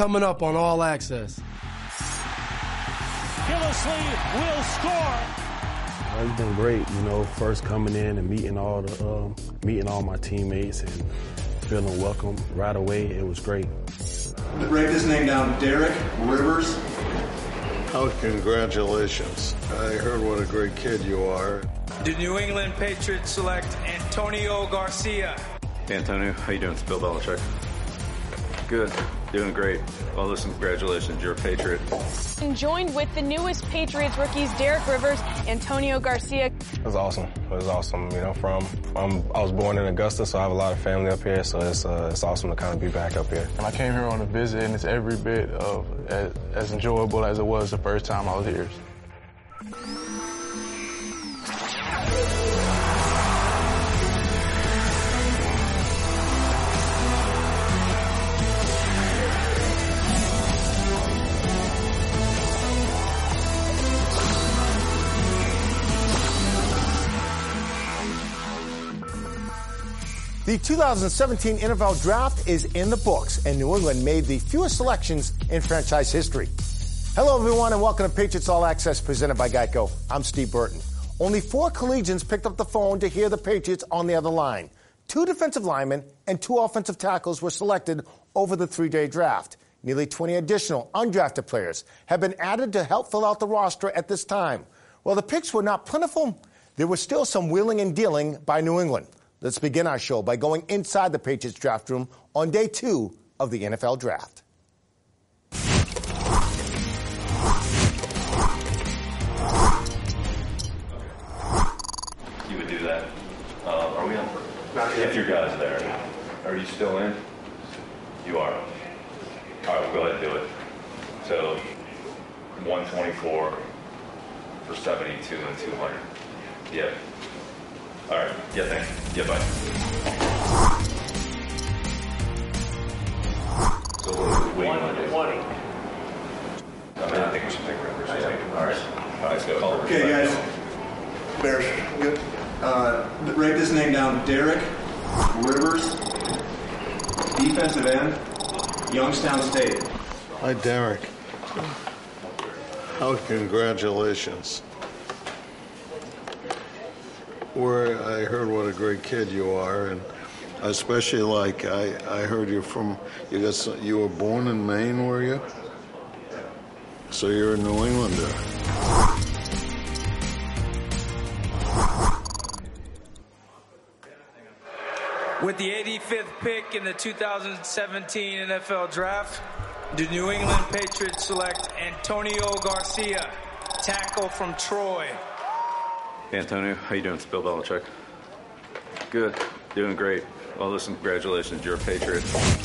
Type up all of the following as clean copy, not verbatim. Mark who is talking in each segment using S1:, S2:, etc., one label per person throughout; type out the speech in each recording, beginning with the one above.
S1: coming up on All Access.
S2: Gillislee will score.
S3: It's been great, first coming in and meeting all my teammates and feeling welcome right away. It was great.
S4: Write this name down, Derek Rivers.
S5: Oh, congratulations. I heard what a great kid you are.
S6: The New England Patriots select Antonio Garcia.
S7: Hey, Antonio, how you doing? It's Bill Belichick. Good. Doing great. Well, listen, congratulations. You're a Patriot.
S8: And joined with the newest Patriots rookies, Derek Rivers, Antonio Garcia.
S3: It was awesome. It was awesome. I was born in Augusta, so I have a lot of family up here, so it's awesome to kind of be back up here.
S9: And I came here on a visit, and it's every bit of as enjoyable as it was the first time I was here.
S10: The 2017 NFL Draft is in the books, and New England made the fewest selections in franchise history. Hello, everyone, and welcome to Patriots All Access, presented by Geico. I'm Steve Burton. Only 4 collegians picked up the phone to hear the Patriots on the other line. 2 defensive linemen and 2 offensive tackles were selected over the 3-day draft. Nearly 20 additional undrafted players have been added to help fill out the roster at this time. While the picks were not plentiful, there was still some wheeling and dealing by New England. Let's begin our show by going inside the Patriots draft room on day 2 of the NFL Draft.
S7: You would do that. Are we on? If your guy's there. Are you still in? You are. All right, we'll go ahead and do it. So, 124 for 72 and 200. Yep. All right. Yeah, thanks. Yeah, bye. So what do we want to do?
S4: 120.
S7: I think we should pick Rivers. All right. Let's go.
S4: Okay, guys. Bears, good. Write this name down, Derek Rivers, defensive end, Youngstown State.
S5: Hi, Derek. Oh, congratulations. I heard what a great kid you are, and I especially I heard you were born in Maine, were you? So you're a New Englander.
S6: With the 85th pick in the 2017 NFL Draft, the New England Patriots select Antonio Garcia, tackle from Troy.
S7: Hey, Antonio, how you doing? It's Bill Belichick. Good. Doing great. Well, listen, congratulations. You're a Patriot.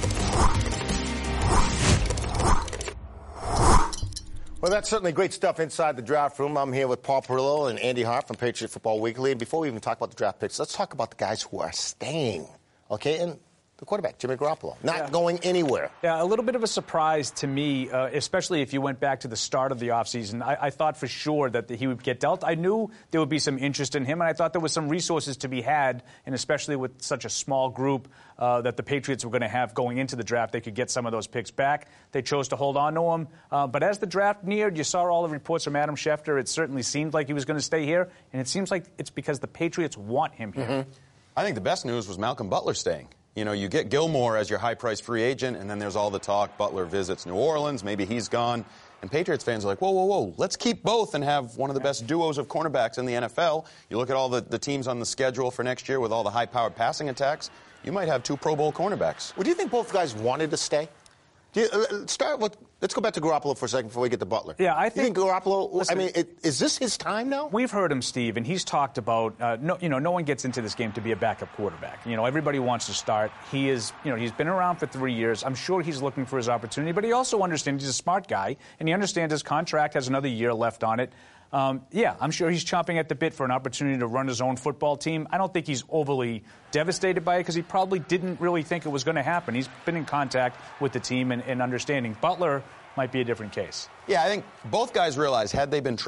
S10: Well, that's certainly great stuff inside the draft room. I'm here with Paul Perillo and Andy Hart from Patriot Football Weekly. And before we even talk about the draft picks, let's talk about the guys who are staying. Okay, and the quarterback, Jimmy Garoppolo, not going anywhere.
S11: Yeah, a little bit of a surprise to me, especially if you went back to the start of the offseason. I thought for sure that he would get dealt. I knew there would be some interest in him, and I thought there was some resources to be had, and especially with such a small group that the Patriots were going to have going into the draft, they could get some of those picks back. They chose to hold on to him. But as the draft neared, you saw all the reports from Adam Schefter. It certainly seemed like he was going to stay here, and it seems like it's because the Patriots want him here.
S12: Mm-hmm. I think the best news was Malcolm Butler staying. You get Gilmore as your high-priced free agent, and then there's all the talk. Butler visits New Orleans. Maybe he's gone. And Patriots fans are like, whoa, whoa, whoa. Let's keep both and have one of the best duos of cornerbacks in the NFL. You look at all the teams on the schedule for next year with all the high-powered passing attacks. You might have 2 Pro Bowl cornerbacks.
S10: Well, do you think both guys wanted to stay? Let's go back to Garoppolo for a second before we get to Butler.
S11: Yeah, I think
S10: Garoppolo.
S11: Listen,
S10: is this his time now?
S11: We've heard him, Steve, and he's talked about. No one gets into this game to be a backup quarterback. Everybody wants to start. He is. He's been around for 3 years. I'm sure he's looking for his opportunity, but he also understands he's a smart guy, and he understands his contract has another year left on it. I'm sure he's chomping at the bit for an opportunity to run his own football team. I don't think he's overly devastated by it because he probably didn't really think it was going to happen. He's been in contact with the team and understanding. Butler might be a different case.
S12: Yeah, I think both guys realize had they been traded,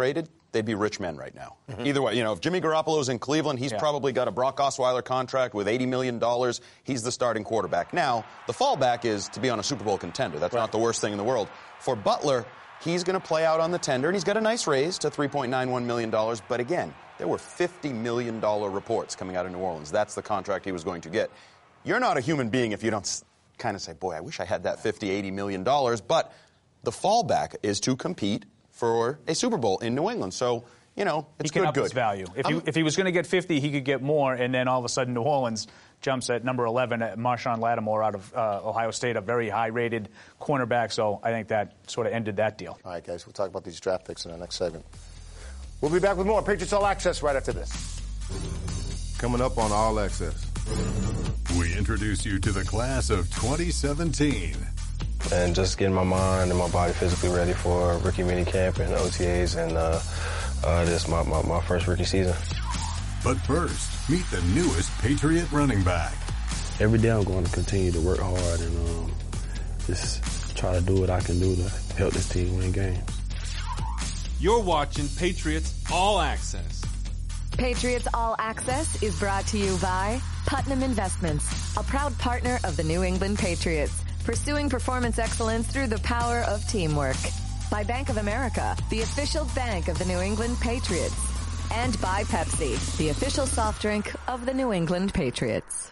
S12: they'd be rich men right now. Either way, if Jimmy Garoppolo's in Cleveland, he's probably got a Brock Osweiler contract with $80 million. He's the starting quarterback. Now, the fallback is to be on a Super Bowl contender. That's not the worst thing in the world. For Butler, he's going to play out on the tender, and he's got a nice raise to $3.91 million. But again, there were $50 million reports coming out of New Orleans. That's the contract he was going to get. You're not a human being if you don't kind of say, boy, I wish I had that $80 million. But the fallback is to compete for a Super Bowl in New England. So, it's
S11: he can up his value. If he was going to get 50, he could get more, and then all of a sudden New Orleans jumps at number 11 at Marshawn Lattimore out of Ohio State, a very high-rated cornerback. So I think that sort of ended that deal.
S10: All right, guys, we'll talk about these draft picks in the next segment. We'll be back with more Patriots All Access right after this.
S1: Coming up on All Access, we introduce you to the class of 2017.
S13: And just getting my mind and my body physically ready for rookie minicamp and OTAs and this is my first rookie season.
S1: But first, meet the newest Patriot running back.
S3: Every day I'm going to continue to work hard and just try to do what I can do to help this team win games.
S2: You're watching Patriots All Access.
S14: Patriots All Access is brought to you by Putnam Investments, a proud partner of the New England Patriots, pursuing performance excellence through the power of teamwork. By Bank of America, the official bank of the New England Patriots. And by Pepsi, the official soft drink of the New England Patriots.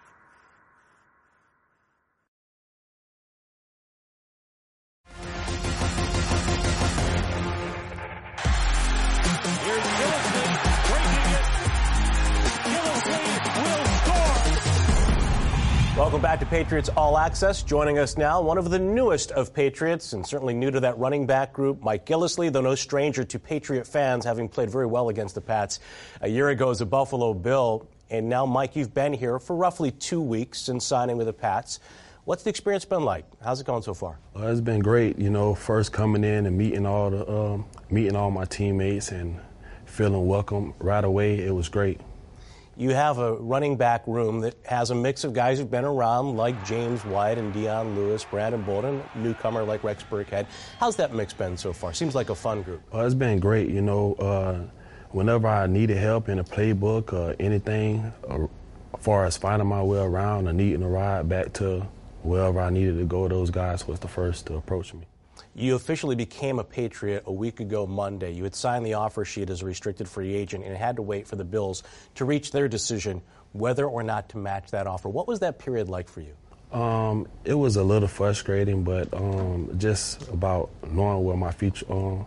S15: Welcome back to Patriots All Access. Joining us now, one of the newest of Patriots, and certainly new to that running back group, Mike Gillislee, though no stranger to Patriot fans, having played very well against the Pats a year ago as a Buffalo Bill. And now, Mike, you've been here for roughly 2 weeks since signing with the Pats. What's the experience been like? How's it going so far?
S3: It's been great. First coming in and meeting all my teammates and feeling welcome right away. It was great.
S15: You have a running back room that has a mix of guys who've been around, like James White and Dion Lewis, Brandon Bolden, newcomer like Rex Burkhead. How's that mix been so far? Seems like a fun group.
S3: It's been great. Whenever I needed help in a playbook or anything, as far as finding my way around or needing a ride back to wherever I needed to go, those guys was the first to approach me.
S15: You officially became a Patriot a week ago Monday. You had signed the offer sheet as a restricted free agent and had to wait for the Bills to reach their decision whether or not to match that offer. What was that period like for you?
S3: It was a little frustrating, but just about knowing where my future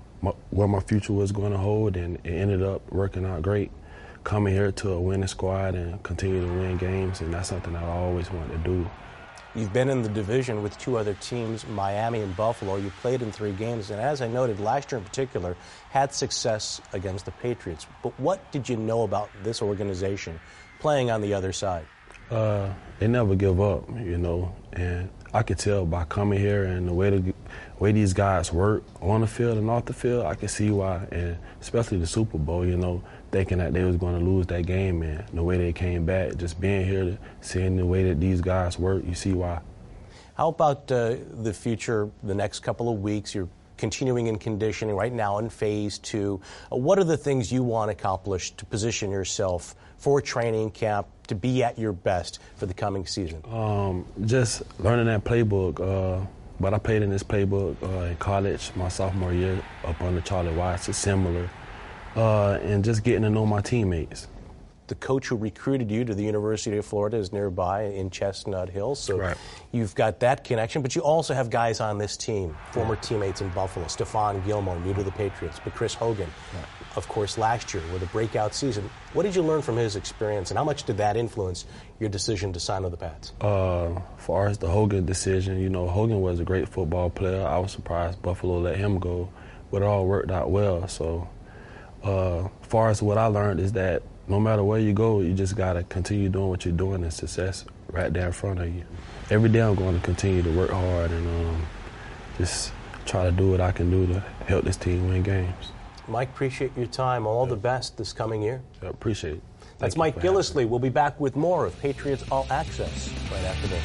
S3: was going to hold, and it ended up working out great. Coming here to a winning squad and continue to win games, and that's something I always wanted to do.
S15: You've been in the division with two other teams, Miami and Buffalo. You played in 3 games, and as I noted, last year in particular, had success against the Patriots. But what did you know about this organization playing on the other side?
S3: They never give up, and I could tell by coming here and the way these guys work on the field and off the field, I could see why, and especially the Super Bowl, thinking that they was going to lose that game, and the way they came back, just being here, seeing the way that these guys work, you see why.
S15: How about the future, the next couple of weeks? You're continuing in conditioning right now in phase 2. What are the things you want to accomplish to position yourself for training camp to be at your best for the coming season?
S3: Just learning that playbook. But I played in this playbook in college my sophomore year up under Charlie Watts. It's similar. And just getting to know my teammates.
S15: The coach who recruited you to the University of Florida is nearby in Chestnut Hill, so right. You've got that connection, but you also have guys on this team, former teammates in Buffalo, Stephon Gilmore, new to the Patriots, but Chris Hogan, of course, last year with a breakout season. What did you learn from his experience, and how much did that influence your decision to sign with the Pats?
S3: As far as the Hogan decision, Hogan was a great football player. I was surprised Buffalo let him go, but it all worked out well, so... as far as what I learned is that no matter where you go, you just got to continue doing what you're doing, and success right there in front of you. Every day I'm going to continue to work hard and just try to do what I can do to help this team win games.
S15: Mike, appreciate your time. All the best this coming year.
S3: I appreciate it.
S15: That's Mike Gillislee. We'll be back with more of Patriots All Access right after this.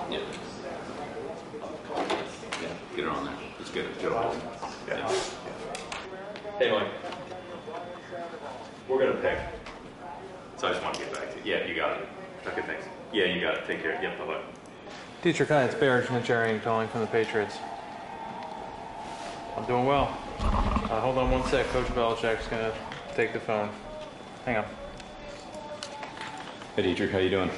S16: Yeah. Yeah, get her on there. Let's get it. Yeah. Hey, Mike. We're going to pick. So I just want to get back to you. Yeah, you got it. Okay, thanks. Yeah, you got it. Take care. Yep, bye-bye.
S9: Dietrich, hi, it's Barry Schmidt-Jarian calling from the Patriots. I'm doing well. Hold on one sec. Coach Belichick's going to take the phone. Hang on.
S16: Hey, Dietrich, how you doing?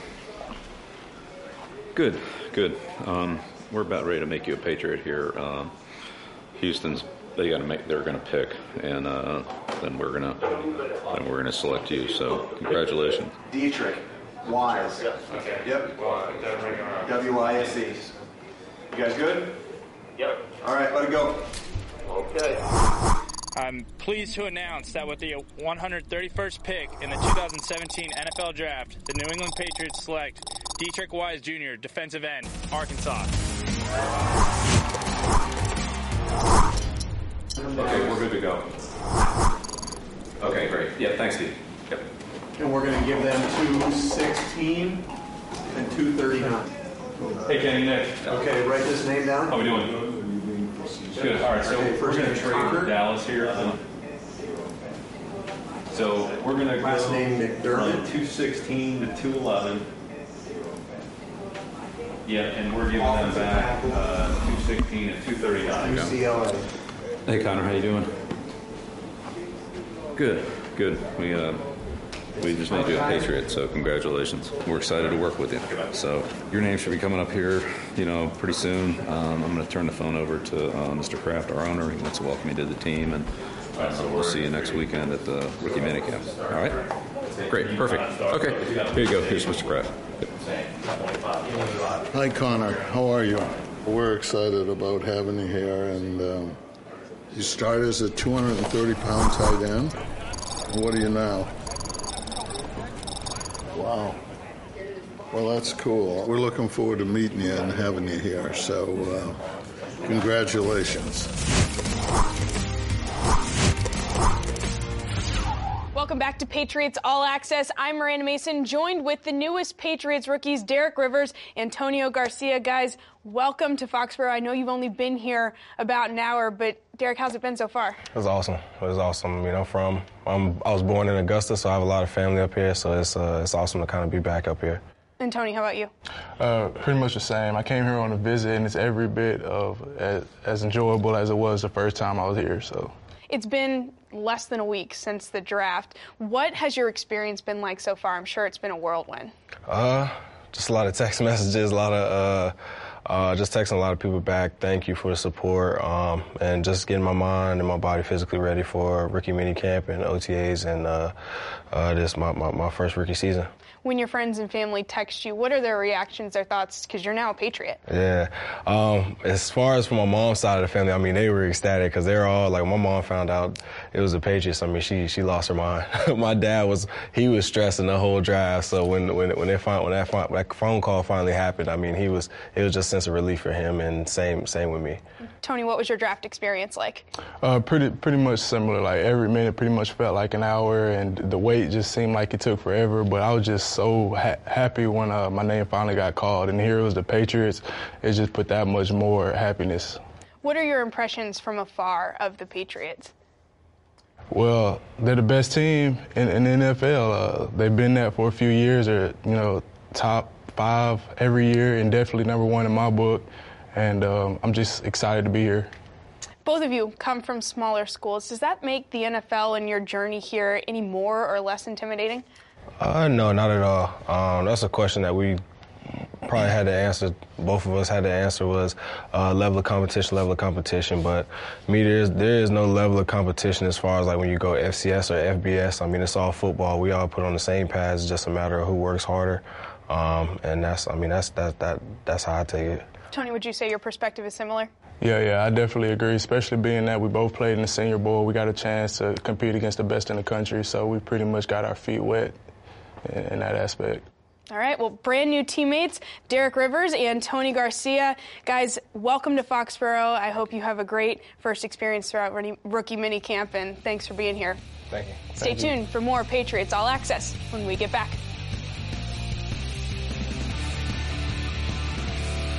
S16: Good. We're about ready to make you a Patriot here. Houston's they're going to pick, and then we're going to select you. So congratulations.
S4: Dietrich Wise.
S16: Okay.
S4: Yep. W-I-S-E. You guys good?
S6: Yep.
S4: All right, let it go.
S6: Okay. I'm pleased to announce that with the 131st pick in the 2017 NFL Draft, the New England Patriots select Dietrich Wise Jr., defensive end, Arkansas.
S16: Okay, we're good to go. Okay, great. Yeah, thanks, Steve. Yep.
S4: And we're going to give them 216 and 239.
S16: Hey, Kenny, Nick.
S4: Okay, write this name down.
S16: How we doing? Good. All right, so we're going to trade Dallas here. So we're going to
S4: last name McDermott,
S16: 216 to 211. Yeah, and we're giving them back 216 and 239.
S4: UCLA.
S16: Hey, Connor, how you doing? Good. We just made you a Patriot, so congratulations. We're excited to work with you. So your name should be coming up here, pretty soon. I'm going to turn the phone over to Mr. Kraft, our owner. He wants to welcome you to the team, and we'll see you next weekend at the rookie minicamp. All right? Great. Perfect. Okay. Here you go. Here's Mr. Kraft.
S5: Hi, Connor. How are you? We're excited about having you here, and you started as a 230-pound tight end. What are you now? Wow. Well, that's cool. We're looking forward to meeting you and having you here. So, congratulations.
S8: Welcome back to Patriots All Access. I'm Miranda Mason, joined with the newest Patriots rookies, Derek Rivers, Antonio Garcia. Guys, welcome to Foxborough. I know you've only been here about an hour, but Derek, how's it been so far?
S13: It was awesome. I was born in Augusta, so I have a lot of family up here, so it's awesome to kind of be back up here.
S8: And Tony, how about you?
S9: Pretty much the same. I came here on a visit, and it's every bit of as enjoyable as it was the first time I was here. So
S8: it's been less than a week since the draft. What has your experience been like so far? I'm sure it's been a whirlwind.
S13: Just a lot of text messages, a lot of just texting a lot of people back. Thank you for the support, and just getting my mind and my body physically ready for rookie minicamp and OTAs, and this my first rookie season.
S8: When your friends and family text you, what are their reactions, their thoughts? Because you're now a Patriot.
S13: Yeah. As far as from my mom's side of the family, I mean, they were ecstatic because they're all like, my mom found out it was the Patriots. I mean, she lost her mind. My dad was stressing the whole draft. So when that phone call finally happened, I mean, it was just a sense of relief for him, and same with me.
S8: Tony, what was your draft experience like?
S9: Pretty much similar. Like every minute pretty much felt like an hour, and the wait just seemed like it took forever. But I was just so happy when my name finally got called, and here it was the Patriots. It just put that much more happiness.
S8: What are your impressions from afar of the Patriots?
S9: Well, they're the best team in the NFL. They've been that for a few years. They're top 5 every year, and definitely number 1 in my book. And I'm just excited to be here.
S8: Both of you come from smaller schools. Does that make the NFL and your journey here any more or less intimidating?
S13: No, not at all. That's a question that we probably had to answer. Both of us had to answer was level of competition. But me, there is no level of competition as far as like when you go FCS or FBS. I mean, it's all football. We all put on the same paths. It's just a matter of who works harder. And that's how I take it.
S8: Tony, would you say your perspective is similar?
S9: Yeah, I definitely agree, especially being that we both played in the Senior Bowl. We got a chance to compete against the best in the country, so we pretty much got our feet wet in that aspect.
S8: All right, well, brand new teammates, Derek Rivers and Tony Garcia. Guys, welcome to Foxborough. I hope you have a great first experience throughout rookie minicamp, and thanks for being here.
S13: Thank you.
S8: Stay tuned for more Patriots All Access when we get back.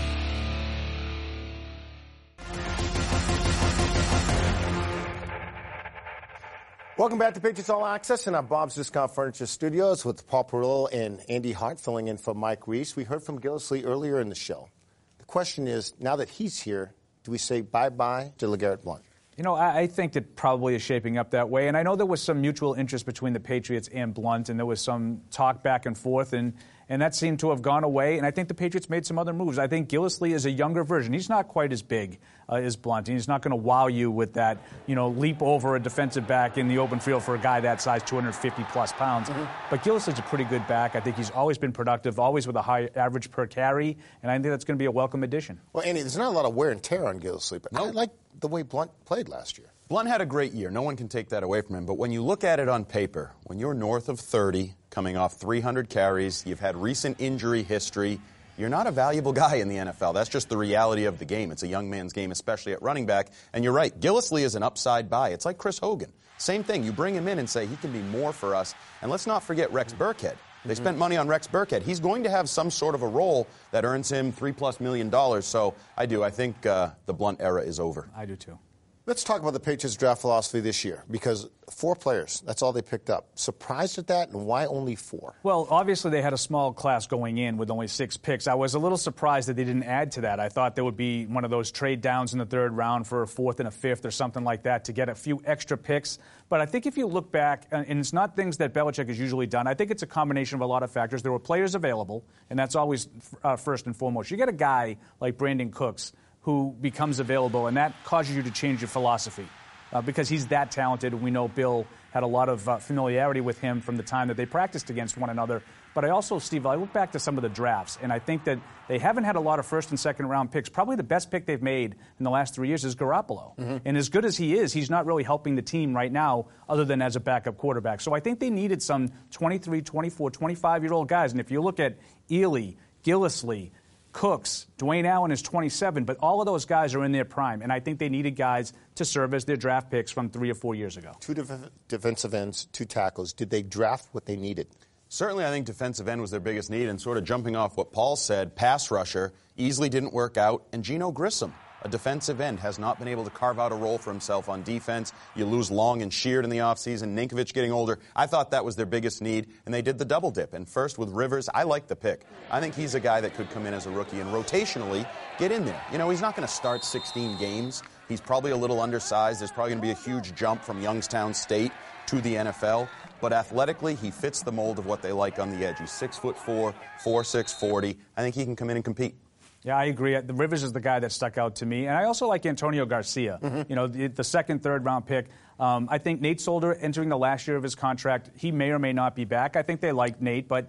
S10: Welcome back to Patriots All Access in our Bob's Discount Furniture Studios with Paul Perillo and Andy Hart filling in for Mike Reese. We heard from Gillislee earlier in the show. The question is, now that he's here, do we say bye-bye to LeGarrette Blount?
S11: You know, I think it probably is shaping up that way. And I know there was some mutual interest between the Patriots and Blount, and there was some talk back and forth, and that seemed to have gone away. And I think the Patriots made some other moves. I think Gillislee is a younger version. He's not quite as big as Blount. He's not going to wow you with that, leap over a defensive back in the open field for a guy that size, 250-plus pounds. But Gillislee's a pretty good back. I think he's always been productive, always with a high average per carry, and I think that's going to be a welcome addition.
S10: Well, Andy, there's not a lot of wear and tear on Gillislee, but I like the way Blount played last year.
S12: Blount had a great year. No one can take that away from him. But when you look at it on paper, when you're north of 30, coming off 300 carries, you've had recent injury history, you're not a valuable guy in the NFL. That's just the reality of the game. It's a young man's game, especially at running back. And you're right, Gillislee is an upside buy. It's like Chris Hogan. Same thing. You bring him in and say he can be more for us. And let's not forget Rex Burkhead. They spent money on Rex Burkhead. He's going to have some sort of a role that earns him $3+ million. So I think the Blount era is over.
S11: I do too.
S10: Let's talk about the Patriots' draft philosophy this year, because 4 players, that's all they picked up. Surprised at that, and why only 4?
S11: Well, obviously they had a small class going in with only 6 picks. I was a little surprised that they didn't add to that. I thought there would be one of those trade downs in the 3rd round for a 4th and a 5th or something like that to get a few extra picks. But I think if you look back, and it's not things that Belichick has usually done, I think it's a combination of a lot of factors. There were players available, and that's always first and foremost. You get a guy like Brandon Cooks who becomes available, and that causes you to change your philosophy because he's that talented. We know Bill had a lot of familiarity with him from the time that they practiced against one another. But I also, Steve, I look back to some of the drafts, and I think that they haven't had a lot of 1st and 2nd round picks. Probably the best pick they've made in the last 3 years is Garoppolo. And as good as he is, he's not really helping the team right now other than as a backup quarterback. So I think they needed some 23, 24, 25-year-old guys. And if you look at Ely, Gillislee, Cooks, Dwayne Allen is 27, but all of those guys are in their prime, and I think they needed guys to serve as their draft picks from 3 or 4 years ago.
S10: 2 defensive ends, 2 tackles. Did they draft what they needed?
S12: Certainly, I think defensive end was their biggest need, and sort of jumping off what Paul said, pass rusher easily didn't work out, and Geno Grissom, a defensive end, has not been able to carve out a role for himself on defense. You lose Long and Sheard in the offseason, Ninkovich getting older. I thought that was their biggest need, and they did the double dip. And first with Rivers, I like the pick. I think he's a guy that could come in as a rookie and rotationally get in there. He's not going to start 16 games. He's probably a little undersized. There's probably going to be a huge jump from Youngstown State to the NFL. But athletically, he fits the mold of what they like on the edge. He's 6'4", 4'6", 40. I think he can come in and compete.
S11: Yeah, I agree. The Rivers is the guy that stuck out to me. And I also like Antonio Garcia, the 2nd, 3rd round pick. I think Nate Solder, entering the last year of his contract, he may or may not be back. I think they like Nate, but,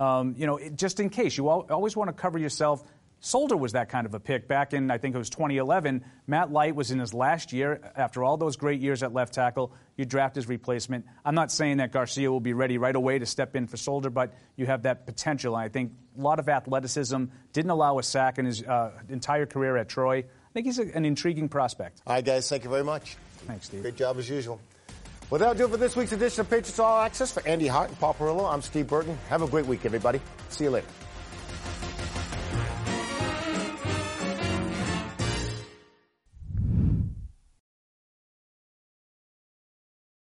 S11: just in case, you always want to cover yourself. Solder was that kind of a pick back in, I think it was 2011. Matt Light was in his last year. After all those great years at left tackle, you draft his replacement. I'm not saying that Garcia will be ready right away to step in for Solder, but you have that potential. And I think a lot of athleticism, didn't allow a sack in his entire career at Troy. I think he's an intriguing prospect.
S10: All right, guys, thank you very much.
S11: Thanks, Steve.
S10: Great job as usual. Well, that'll do it for this week's edition of Patriots All Access. For Andy Hart and Paul Perillo, I'm Steve Burton. Have a great week, everybody. See you later.